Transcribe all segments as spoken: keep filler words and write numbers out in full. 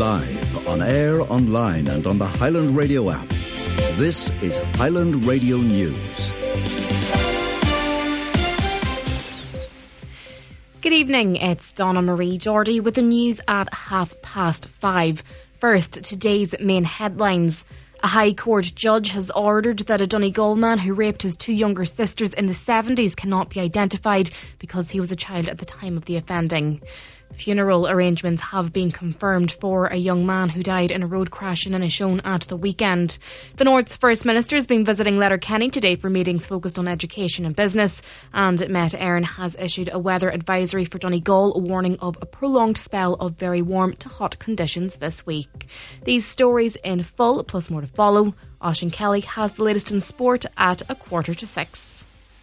Live, on air, online and on the Highland Radio app. This is Highland Radio News. Good evening, it's Donna Marie Geordie with the news at half past five. First, today's main headlines. A High Court judge has ordered that a Donegal man who raped his two younger sisters in the seventies cannot be identified because he was a child at the time of the offending. Funeral arrangements have been confirmed for a young man who died in a road crash in Inishowen at the weekend. The North's First Minister has been visiting Letterkenny today for meetings focused on education and business, and Met Éireann has issued a weather advisory for Donegal, warning of a prolonged spell of very warm to hot conditions this week. These stories in full, plus more to follow. Oisín Kelly has the latest in sport at a quarter to six.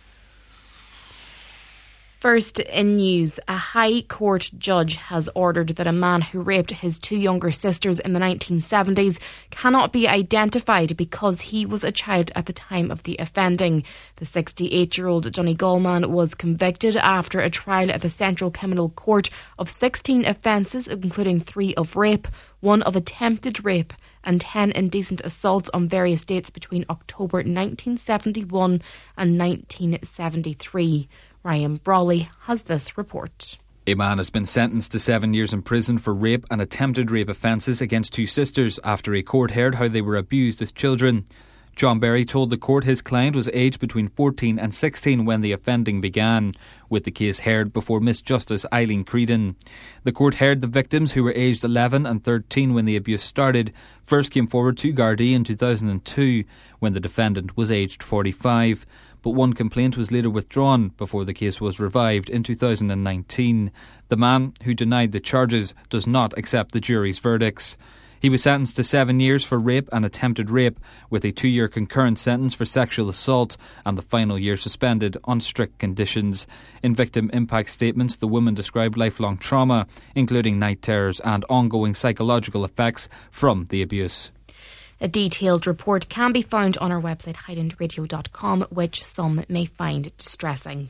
First in news, a High Court judge has ordered that a man who raped his two younger sisters in the nineteen seventies cannot be identified because he was a child at the time of the offending. The sixty-eight-year-old Donegal man was convicted after a trial at the Central Criminal Court of sixteen offences, including three of rape, one of attempted rape and ten indecent assaults on various dates between October nineteen seventy-one and nineteen seventy-three. Ryan Brawley has this report. A man has been sentenced to seven years in prison for rape and attempted rape offences against two sisters after a court heard how they were abused as children. John Berry told the court his client was aged between fourteen and sixteen when the offending began, with the case heard before Miss Justice Eileen Creedon. The court heard the victims, who were aged eleven and thirteen when the abuse started, first came forward to Gardaí in two thousand two, when the defendant was aged forty-five. But one complaint was later withdrawn before the case was revived in two thousand nineteen. The man, who denied the charges, does not accept the jury's verdicts. He was sentenced to seven years for rape and attempted rape, with a two-year concurrent sentence for sexual assault and the final year suspended on strict conditions. In victim impact statements, the woman described lifelong trauma, including night terrors and ongoing psychological effects from the abuse. A detailed report can be found on our website highland radio dot com, which some may find distressing.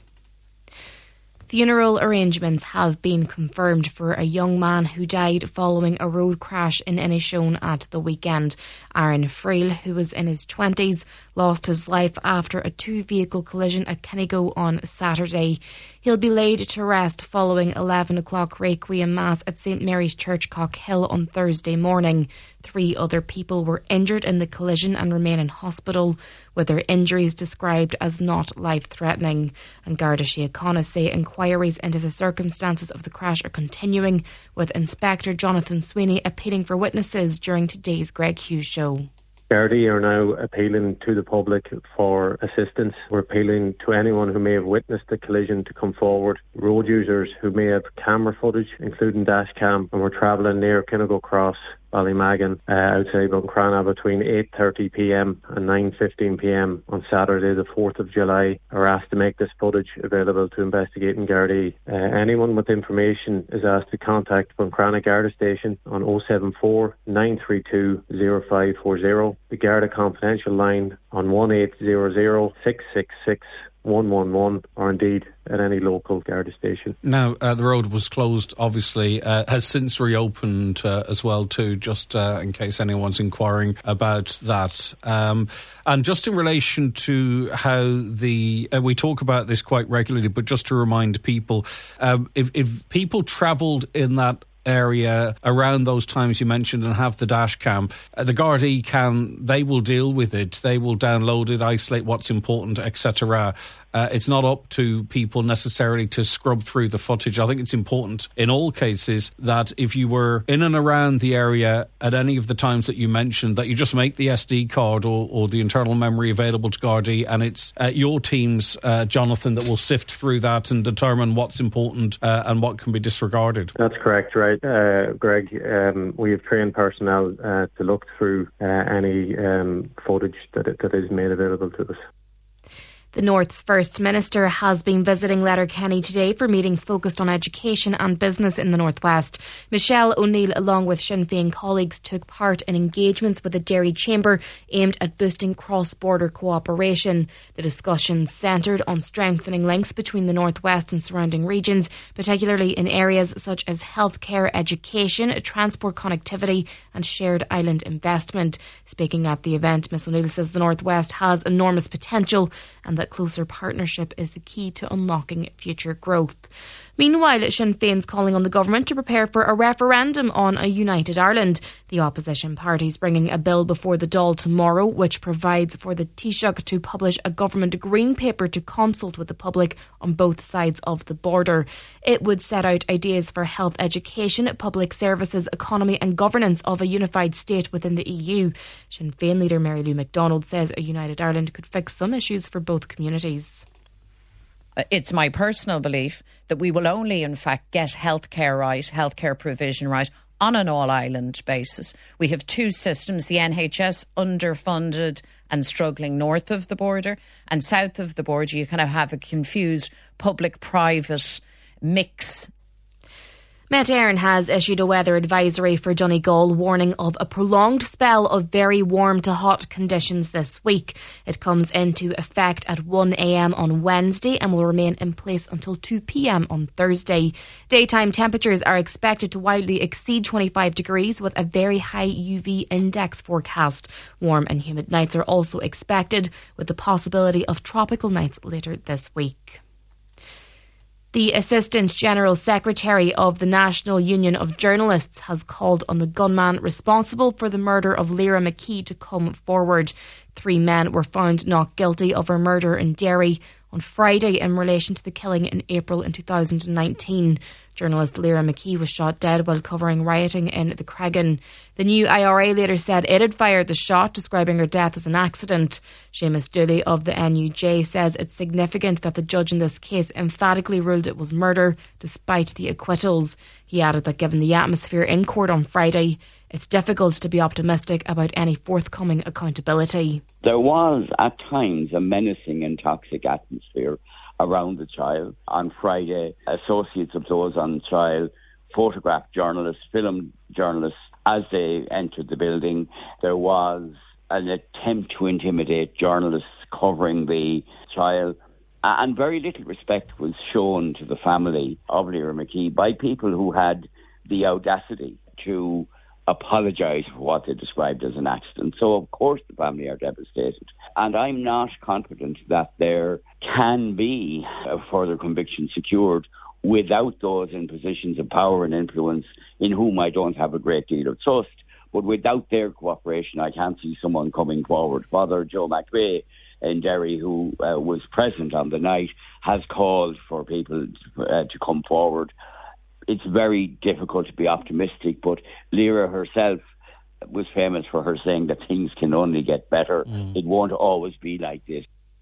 Funeral arrangements have been confirmed for a young man who died following a road crash in Inishowen at the weekend. Aaron Frail, who was in his twenties, lost his life after a two-vehicle collision at Kennigo on Saturday. He'll be laid to rest following eleven o'clock Requiem Mass at St Mary's Church, Cockhill on Thursday morning. Three other people were injured in the collision and remain in hospital, with their injuries described as not life-threatening. And Garda Síochána say inquiries into the circumstances of the crash are continuing, with Inspector Jonathan Sweeney appealing for witnesses during today's Greg Hughes show. Gardaí are now appealing to the public for assistance. We're appealing to anyone who may have witnessed the collision to come forward, road users who may have camera footage, including dash cam, and we're travelling near Kinnigo Cross, Ballymagan, uh, outside Buncrana between eight thirty p m and nine fifteen p m on Saturday the fourth of July are asked to make this footage available to investigating Gardaí. Uh, anyone with information is asked to contact Buncrana Garda Station on oh seven four, nine three two, oh five four oh, the Garda Confidential line on one eight hundred, six six six, one one one, or indeed at any local Garda station. Now, uh, the road was closed, obviously, uh, has since reopened uh, as well too, just uh, in case anyone's inquiring about that. Um, and just in relation to how the, uh, we talk about this quite regularly, but just to remind people, um, if, if people travelled in that area around those times you mentioned and have the dash cam, uh, the Gardaí can, they will deal with it, they will download it, isolate what's important, et cetera. Uh, it's not up to people necessarily to scrub through the footage. I think it's important in all cases that if you were in and around the area at any of the times that you mentioned, that you just make the S D card or, or the internal memory available to Gardaí, and it's uh, your teams, uh, Jonathan, that will sift through that and determine what's important uh, and what can be disregarded. That's correct, right, uh, Greg. Um, we have trained personnel uh, to look through uh, any um, footage that, that is made available to us. The North's First Minister has been visiting Letterkenny today for meetings focused on education and business in the North West. Michelle O'Neill, along with Sinn Féin colleagues, took part in engagements with the Derry Chamber aimed at boosting cross-border cooperation. The discussions centred on strengthening links between the North West and surrounding regions, particularly in areas such as healthcare, education, transport connectivity and shared island investment. Speaking at the event, Miss O'Neill says the North West has enormous potential and that closer partnership is the key to unlocking future growth. Meanwhile, Sinn Féin's calling on the government to prepare for a referendum on a united Ireland. The opposition party's bringing a bill before the Dáil tomorrow, which provides for the Taoiseach to publish a government green paper to consult with the public on both sides of the border. It would set out ideas for health, education, public services, economy and governance of a unified state within the E U. Sinn Féin leader Mary Lou McDonald says a united Ireland could fix some issues for both communities. It's my personal belief that we will only, in fact, get healthcare right, healthcare provision right, on an all-island basis. We have two systems, the N H S underfunded and struggling north of the border, and south of the border you kind of have a confused public-private mix. Met Éireann has issued a weather advisory for Donegal, warning of a prolonged spell of very warm to hot conditions this week. It comes into effect at one a.m. on Wednesday and will remain in place until two p.m. on Thursday. Daytime temperatures are expected to widely exceed twenty-five degrees with a very high U V index forecast. Warm and humid nights are also expected, with the possibility of tropical nights later this week. The Assistant General Secretary of the National Union of Journalists has called on the gunman responsible for the murder of Lyra McKee to come forward. Three men were found not guilty of her murder in Derry on Friday in relation to the killing in April in two thousand nineteen. Journalist Lyra McKee was shot dead while covering rioting in the Cregan. The new I R A later said it had fired the shot, describing her death as an accident. Seamus Dooley of the N U J says it's significant that the judge in this case emphatically ruled it was murder, despite the acquittals. He added that given the atmosphere in court on Friday, it's difficult to be optimistic about any forthcoming accountability. There was, at times, a menacing and toxic atmosphere around the trial. On Friday, associates of those on trial photographed journalists, filmed journalists as they entered the building. There was an attempt to intimidate journalists covering the trial, and very little respect was shown to the family of Lyra McKee by people who had the audacity to apologise for what they described as an accident. So, of course, the family are devastated. And I'm not confident that there can be a further conviction secured without those in positions of power and influence, in whom I don't have a great deal of trust. But without their cooperation, I can't see someone coming forward. Father Joe McVeigh in Derry, who uh, was present on the night, has called for people uh, to come forward. It's very difficult to be optimistic, but Lyra herself was famous for her saying that things can only get better. Mm. It won't always be like this.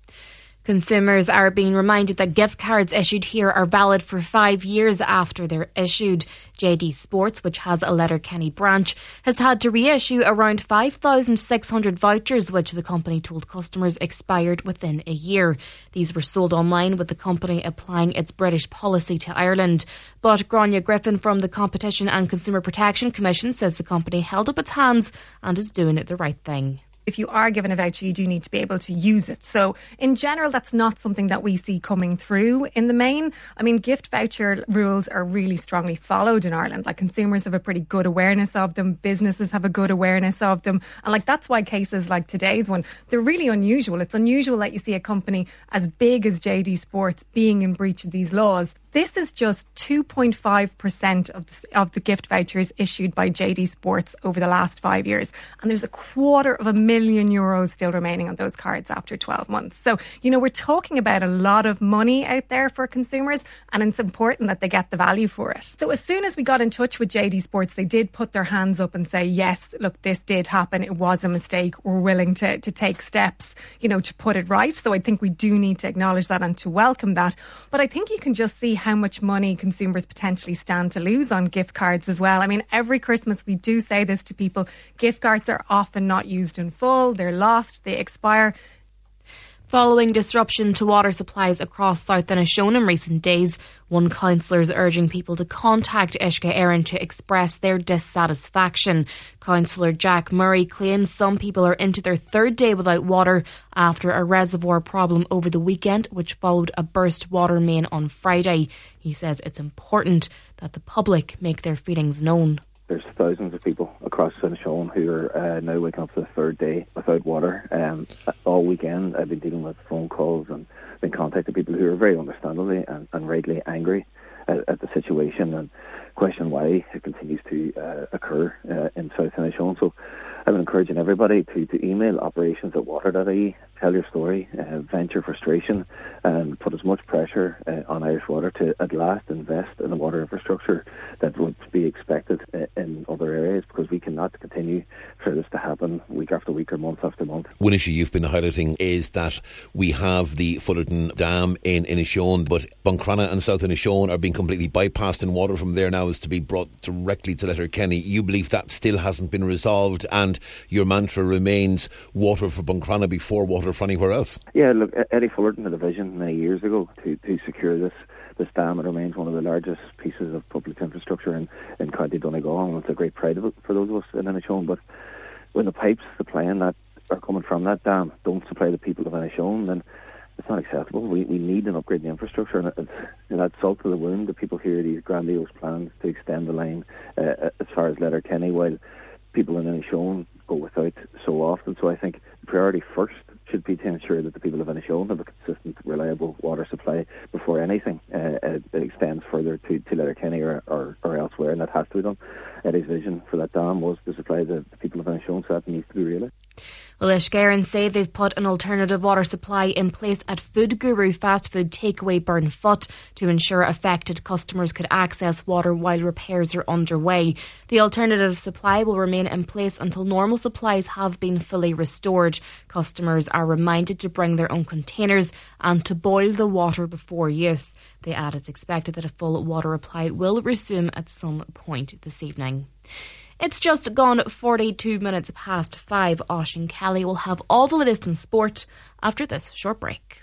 Consumers are being reminded that gift cards issued here are valid for five years after they're issued. J D Sports, which has a Letterkenny branch, has had to reissue around five thousand six hundred vouchers, which the company told customers expired within a year. These were sold online, with the company applying its British policy to Ireland. But Grania Griffin from the Competition and Consumer Protection Commission says the company held up its hands and is doing the right thing. If you are given a voucher, you do need to be able to use it. So in general, that's not something that we see coming through in the main. I mean, gift voucher rules are really strongly followed in Ireland. Like, consumers have a pretty good awareness of them. Businesses have a good awareness of them. And like, that's why cases like today's one, they're really unusual. It's unusual that you see a company as big as J D Sports being in breach of these laws. This is just two point five percent of the, of the gift vouchers issued by J D Sports over the last five years. And there's a quarter of a million euros still remaining on those cards after twelve months. So, you know, we're talking about a lot of money out there for consumers, and it's important that they get the value for it. So as soon as we got in touch with J D Sports, they did put their hands up and say, yes, look, this did happen. It was a mistake. We're willing to, to take steps, you know, to put it right. So I think we do need to acknowledge that and to welcome that. But I think you can just see how much money consumers potentially stand to lose on gift cards as well. I mean, every Christmas we do say this to people. Gift cards are often not used in full. They're lost. They expire. Following disruption to water supplies across South Inishowen in recent days, one councillor is urging people to contact Uisce Éireann to express their dissatisfaction. Councillor Jack Murray claims some people are into their third day without water after a reservoir problem over the weekend, which followed a burst water main on Friday. He says it's important that the public make their feelings known. There's thousands of people across Inishowen who are uh, now waking up for the third day without water. Um, all weekend I've been dealing with phone calls and been contacting people who are very understandably and, and rightly angry at, at the situation and question why it continues to uh, occur uh, in South Inishowen. So I've been encouraging everybody to, to email operations at water dot I E, tell your story, uh, vent your frustration, and put as much pressure uh, on Irish Water to at last invest in the water infrastructure that would be expected uh, in other areas, because we cannot continue for this to happen week after week or month after month. One issue you've been highlighting is that we have the Fullerton Dam in Inishowen, but Buncrana and South Inishowen are being completely bypassed, and water from there now is to be brought directly to Letterkenny. You believe that still hasn't been resolved, and your mantra remains water for Buncrana before water for anywhere else? Yeah, look, Eddie Fullerton had a vision many years ago to, to secure this this dam. It remains one of the largest pieces of public infrastructure in, in County Donegal, and it's a great pride of it for those of us in Inishowen. But when the pipes supplying that are coming from that dam don't supply the people of Inishowen, then it's not acceptable. We we need an upgrade in the infrastructure, and it's, you know, that's salt to the wound. The people hear these grandiose plans to extend the line uh, as far as Letterkenny, while people in Inishowen go without so often. So I think the priority first should be to ensure that the people of Inishowen have a consistent, reliable water supply before anything uh, uh, extends further to, to Letterkenny or, or, or elsewhere, and that has to be done. Eddie's vision for that dam was to supply the, the people of Inishowen, so that needs to be realised. Well, Uisce Éireann say they've put an alternative water supply in place at Food Guru fast food takeaway Burnfoot to ensure affected customers could access water while repairs are underway. The alternative supply will remain in place until normal supplies have been fully restored. Customers are reminded to bring their own containers and to boil the water before use. They add it's expected that a full water supply will resume at some point this evening. It's just gone forty-two minutes past five. Oisín Kelly will have all the latest in sport after this short break.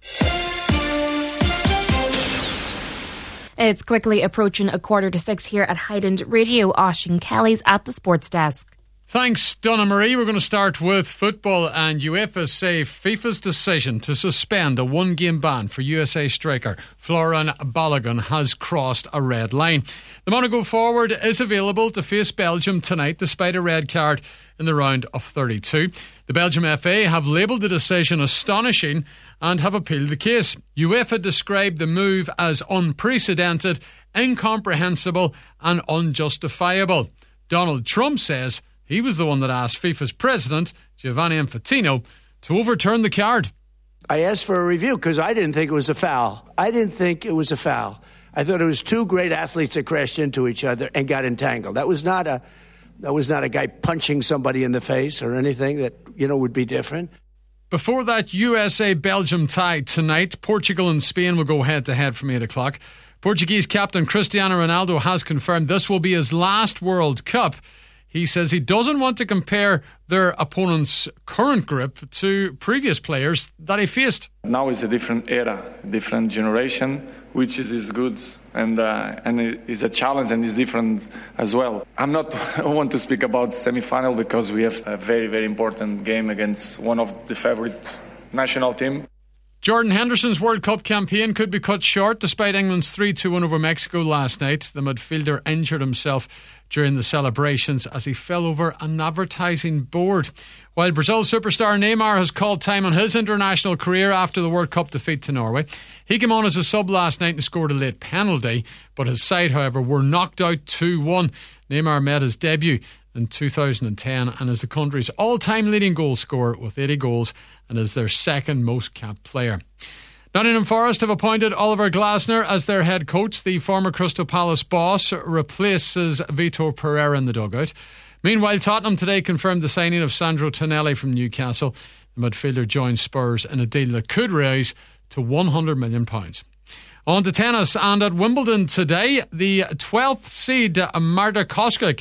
It's quickly approaching a quarter to six here at Highland Radio. Oisín Kelly's at the sports desk. Thanks, Donna Marie. We're going to start with football, and UEFA say FIFA's decision to suspend a one-game ban for U S A striker Florian Balogun has crossed a red line. The Monaco forward is available to face Belgium tonight despite a red card in the round of thirty-two. The Belgium F A have labelled the decision astonishing and have appealed the case. UEFA described the move as unprecedented, incomprehensible and unjustifiable. Donald Trump says he was the one that asked FIFA's president, Gianni Infantino, to overturn the card. I asked for a review because I didn't think it was a foul. I didn't think it was a foul. I thought it was two great athletes that crashed into each other and got entangled. That was not a that was not a guy punching somebody in the face or anything that, you know, would be different. Before that U S A-Belgium tie tonight, Portugal and Spain will go head-to-head from eight o'clock. Portuguese captain Cristiano Ronaldo has confirmed this will be his last World Cup. He says he doesn't want to compare their opponent's current grip to previous players that he faced. Now is a different era, different generation, which is, is good and uh, and is a challenge and is different as well. I'm not I want to speak about semi-final because we have a very, very important game against one of the favourite national team. Jordan Henderson's World Cup campaign could be cut short despite England's three two win over Mexico last night. The midfielder injured himself during the celebrations as he fell over an advertising board. While Brazil superstar Neymar has called time on his international career after the World Cup defeat to Norway. He came on as a sub last night and scored a late penalty, but his side, however, were knocked out two one. Neymar made his debut in two thousand ten and is the country's all-time leading goal scorer with eighty goals and is their second most capped player. Nottingham Forest have appointed Oliver Glasner as their head coach. The former Crystal Palace boss replaces Vitor Pereira in the dugout. Meanwhile, Tottenham today confirmed the signing of Sandro Tonelli from Newcastle. The midfielder joins Spurs in a deal that could rise to one hundred million pounds. On to tennis, and at Wimbledon today, the twelfth seed Marta Kostyuk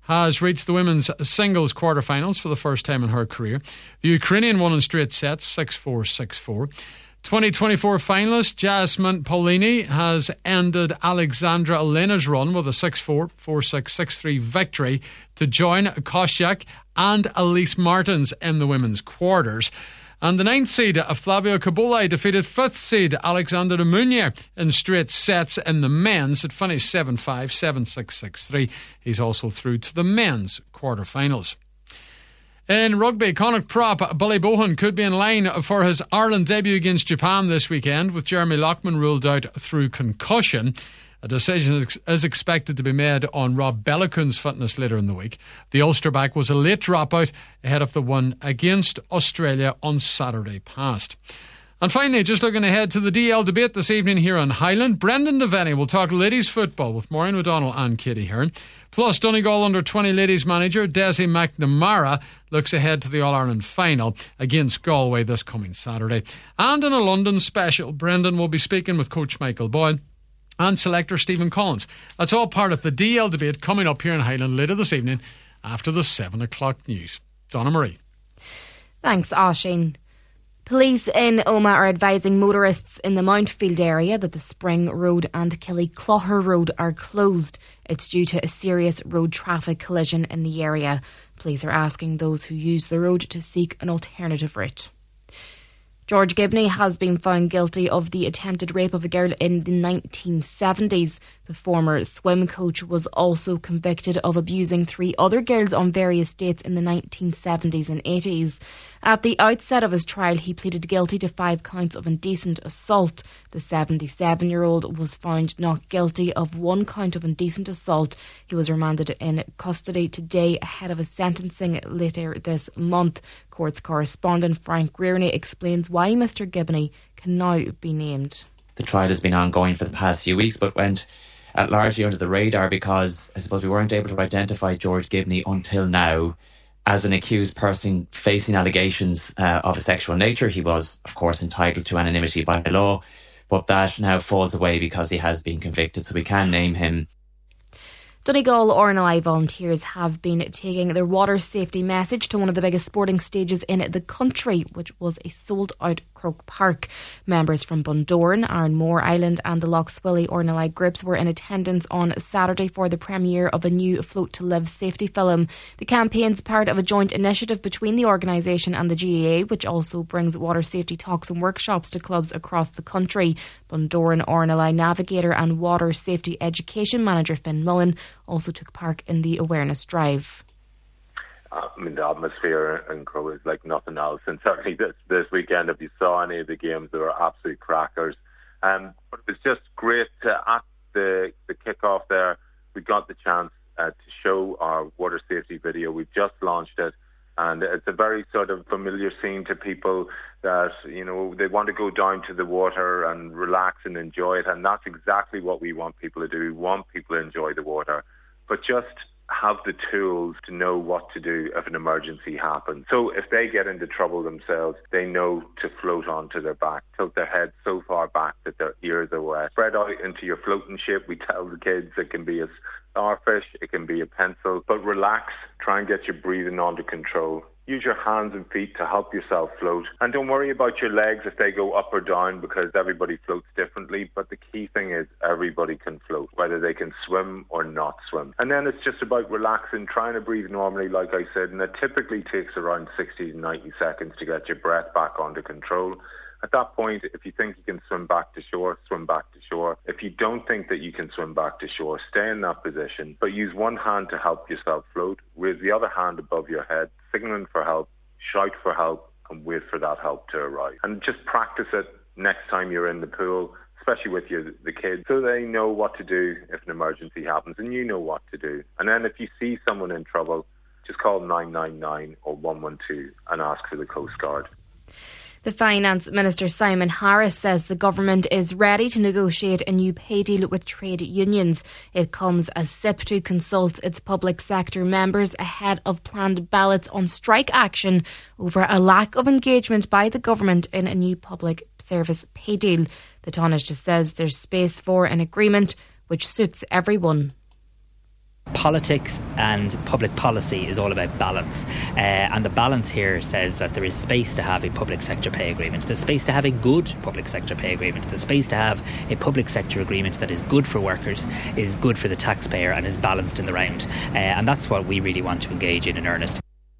has reached the women's singles quarterfinals for the first time in her career. The Ukrainian won in straight sets, six four, six four. twenty twenty-four finalist Jasmine Paolini has ended Alexandra Olena's run with a six four, four six, six three victory to join Kostyuk and Elise Martins in the women's quarters. And the ninth seed, Flavio Cobolai, defeated fifth seed Alexander Munya in straight sets in the men's. It finished seven five, seven six, six three. He's also through to the men's quarterfinals. In rugby, Connacht prop Bully Bohan could be in line for his Ireland debut against Japan this weekend, with Jeremy Loughman ruled out through concussion. A decision is expected to be made on Rob Bellicoon's fitness later in the week. The Ulsterback was a late dropout ahead of the one against Australia on Saturday past. And finally, just looking ahead to the D L debate this evening here on Highland, Brendan Devaney will talk ladies football with Maureen O'Donnell and Katie Hearn. Plus, Donegal under twenty ladies manager Desi McNamara looks ahead to the All-Ireland final against Galway this coming Saturday. And in a London special, Brendan will be speaking with coach Michael Boyle and selector Stephen Collins. That's all part of the D L debate coming up here in Highland later this evening after the seven o'clock news. Donna Marie. Thanks, Oisín. Police in Omagh are advising motorists in the Mountfield area that the Spring Road and Killyclougher Road are closed. It's due to a serious road traffic collision in the area. Police are asking those who use the road to seek an alternative route. George Gibney has been found guilty of the attempted rape of a girl in the nineteen seventies. The former swim coach was also convicted of abusing three other girls on various dates in the nineteen seventies and eighties. At the outset of his trial, he pleaded guilty to five counts of indecent assault. The seventy-seven-year-old was found not guilty of one count of indecent assault. He was remanded in custody today ahead of his sentencing later this month. Courts correspondent Frank Greerney explains why Mister Gibney can now be named. The trial has been ongoing for the past few weeks, but went uh, largely under the radar because I suppose we weren't able to identify George Gibney until now as an accused person facing allegations uh, of a sexual nature. He was, of course, entitled to anonymity by law, but that now falls away because he has been convicted, so we can name him. Donegal R N L I volunteers have been taking their water safety message to one of the biggest sporting stages in the country, which was a sold-out Croke Park. Members from Bundoran, Aaronmore Island and the Lough Swilly R N L I groups were in attendance on Saturday for the premiere of a new Float to Live safety film. The campaign's part of a joint initiative between the organisation and the G A A, which also brings water safety talks and workshops to clubs across the country. Bundoran R N L I navigator and water safety education manager Finn Mullen also took part in the awareness drive. I mean, the atmosphere in Crow is like nothing else, and certainly this this weekend, if you saw any of the games, they were absolute crackers. Um, but it was just great to, at the the kickoff there, we got the chance uh, to show our water safety video. We've just launched it, and it's a very sort of familiar scene to people that, you know, they want to go down to the water and relax and enjoy it, and that's exactly what we want people to do. We want people to enjoy the water, but just have the tools to know what to do if an emergency happens. So if they get into trouble themselves, they know to float onto their back, tilt their head so far back that their ears are wet. Spread out into your floating shape. We tell the kids it can be a starfish, it can be a pencil, but relax, try and get your breathing under control. Use your hands and feet to help yourself float. And don't worry about your legs if they go up or down, because everybody floats differently. But the key thing is everybody can float, whether they can swim or not swim. And then it's just about relaxing, trying to breathe normally, like I said. And it typically takes around sixty to ninety seconds to get your breath back under control. At that point, if you think you can swim back to shore, swim back to shore. If you don't think that you can swim back to shore, stay in that position, but use one hand to help yourself float, raise the other hand above your head, signaling for help, shout for help, and wait for that help to arrive. And just practice it next time you're in the pool, especially with your, the kids, so they know what to do if an emergency happens, and you know what to do. And then if you see someone in trouble, just call nine nine nine or one one two and ask for the Coast Guard. The Finance Minister Simon Harris says the government is ready to negotiate a new pay deal with trade unions. It comes as SIPTU consults its public sector members ahead of planned ballots on strike action over a lack of engagement by the government in a new public service pay deal. The Taoiseach says there's space for an agreement which suits everyone. politics and public policy is all about balance. Uh, and the balance here says that there is space to have a public sector pay agreement. There's space to have a good public sector pay agreement. There's space to have a public sector agreement that is good for workers, is good for the taxpayer and is balanced in the round. Uh, and that's what we really want to engage in in earnest.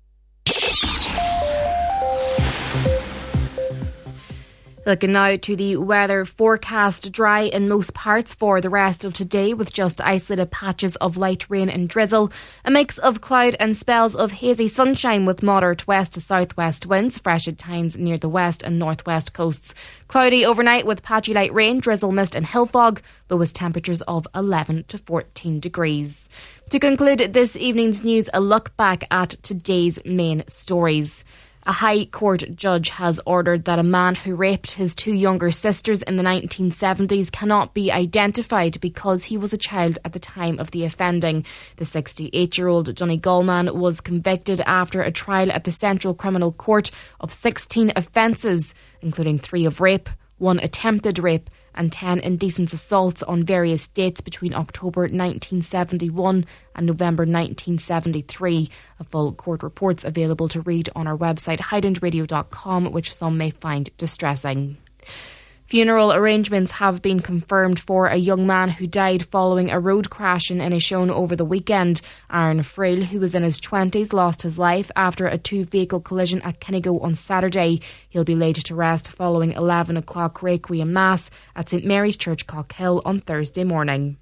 Looking now to the weather forecast, dry in most parts for the rest of today with just isolated patches of light rain and drizzle. A mix of cloud and spells of hazy sunshine with moderate west to southwest winds, fresh at times near the west and northwest coasts. Cloudy overnight with patchy light rain, drizzle, mist and hill fog, lowest temperatures of eleven to fourteen degrees. To conclude this evening's news, a look back at today's main stories. A High Court judge has ordered that a man who raped his two younger sisters in the nineteen seventies cannot be identified because he was a child at the time of the offending. The sixty-eight-year-old Donegal man was convicted after a trial at the Central Criminal Court of sixteen offences, including three of rape, one attempted rape and ten indecent assaults on various dates between October nineteen seventy-one and November nineteen seventy-three. A full court report's available to read on our website highland radio dot com, which some may find distressing. Funeral arrangements have been confirmed for a young man who died following a road crash in Inishowen over the weekend. Aaron Frail, who was in his twenties, lost his life after a two-vehicle collision at Kennigo on Saturday. He'll be laid to rest following eleven o'clock Requiem Mass at St Mary's Church, Cockhill on Thursday morning.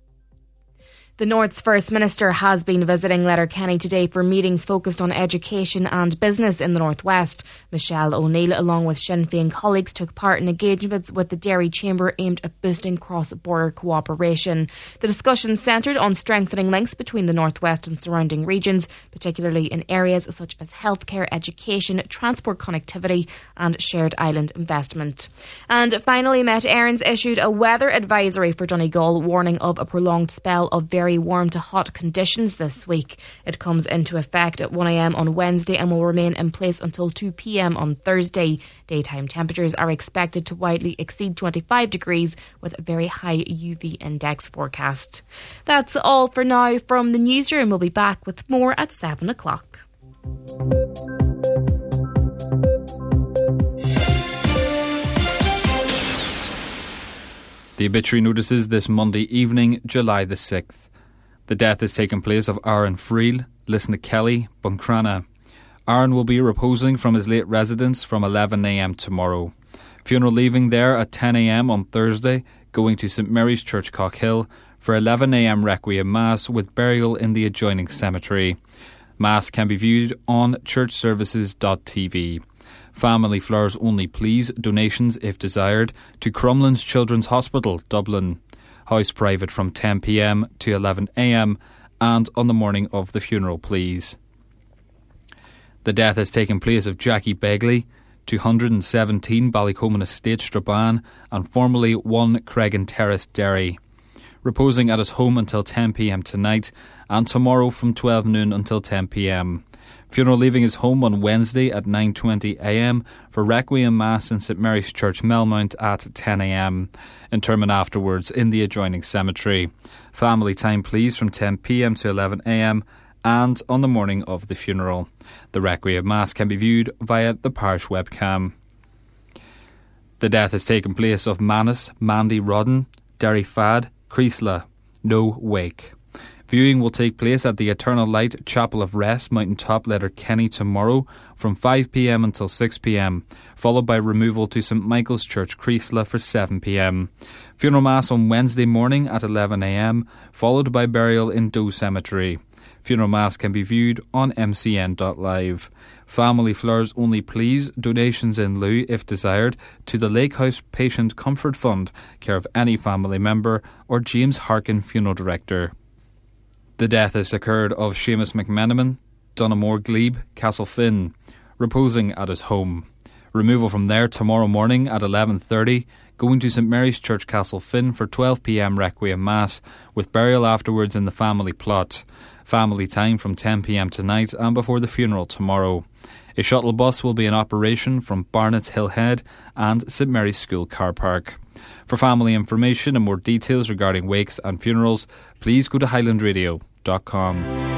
The North's First Minister has been visiting Letterkenny today for meetings focused on education and business in the North West. Michelle O'Neill, along with Sinn Féin colleagues, took part in engagements with the Derry Chamber aimed at boosting cross-border cooperation. The discussion centred on strengthening links between the North West and surrounding regions, particularly in areas such as healthcare, education, transport connectivity and shared island investment. And finally, Met Éireann issued a weather advisory for Donegal, warning of a prolonged spell of very warm to hot conditions this week. It comes into effect at one a m on Wednesday and will remain in place until two p m on Thursday. Daytime temperatures are expected to widely exceed twenty-five degrees with a very high U V index forecast. That's all for now from the newsroom. We'll be back with more at seven o'clock. The obituary notices this Monday evening, July the sixth. The death has taken place of Aaron Frail, Lisnakelly, Buncrana. Aaron will be reposing from his late residence from eleven a m tomorrow. Funeral leaving there at ten a m on Thursday, going to St Mary's Church, Cockhill, for eleven a m Requiem Mass with burial in the adjoining cemetery. Mass can be viewed on church services dot t v. Family flowers only please, donations if desired, to Crumlin's Children's Hospital, Dublin. House private from ten p m to eleven a m and on the morning of the funeral, please. The death has taken place of Jackie Begley, two hundred seventeen Ballycoman Estate, Strabane, and formerly one Cregan Terrace, Derry. Reposing at his home until ten p m tonight and tomorrow from twelve noon until ten p m. Funeral leaving his home on Wednesday at nine twenty a m for Requiem Mass in St Mary's Church, Melmount at ten a m. Interment afterwards in the adjoining cemetery. Family time please from ten p m to eleven a m and on the morning of the funeral. The Requiem Mass can be viewed via the parish webcam. The death has taken place of Manus Mandy Rodden, Derry Fad, Creasla. No wake. Viewing will take place at the Eternal Light Chapel of Rest, Mountain Top, Letterkenny tomorrow from five p m until six p m, followed by removal to St Michael's Church, Creasla for seven p m. Funeral Mass on Wednesday morning at eleven a m, followed by burial in Doe Cemetery. Funeral Mass can be viewed on m c n dot live. Family flowers only please, donations in lieu if desired, to the Lakehouse Patient Comfort Fund, care of any family member or James Harkin, Funeral Director. The death has occurred of Seamus McMenamin, Donamore Glebe, Castlefin, reposing at his home. Removal from there tomorrow morning at eleven thirty, going to St Mary's Church, Castlefin for twelve p m Requiem Mass, with burial afterwards in the family plot. Family time from ten p m tonight and before the funeral tomorrow. A shuttle bus will be in operation from Barnett's Hill Head and St Mary's School car park. For family information and more details regarding wakes and funerals, please go to highland radio dot com.